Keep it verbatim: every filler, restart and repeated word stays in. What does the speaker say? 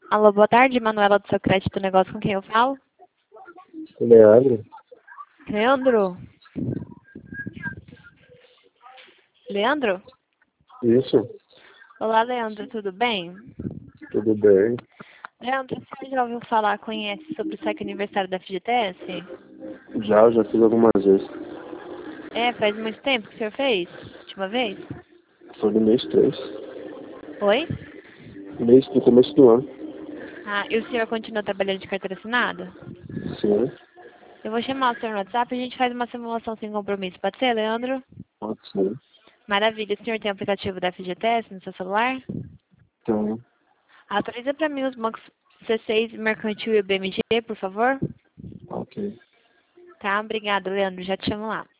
Alô, boa tarde, Manuela do seu crédito negócio, com quem eu falo? Leandro? Leandro? Leandro? Isso, Olá, Leandro, tudo bem? tudo bem. Leandro, você já ouviu falar, conhece sobre o sétimo aniversário da F G T S? Já, já fiz algumas vezes. É, faz muito tempo que o senhor fez? Última vez? Foi no mês três. Oi? Mês do começo do ano. Ah, e o senhor continua trabalhando de carteira assinada? Sim, Eu vou chamar o senhor no WhatsApp e a gente faz uma simulação sem compromisso. Pode ser, Leandro? pode ser. Maravilha. O senhor tem o aplicativo da F G T S no seu celular? Então, Autoriza para mim os bancos C seis, Mercantil e o B M G, por favor? ok. Tá, obrigado, Leandro. Já te chamo lá.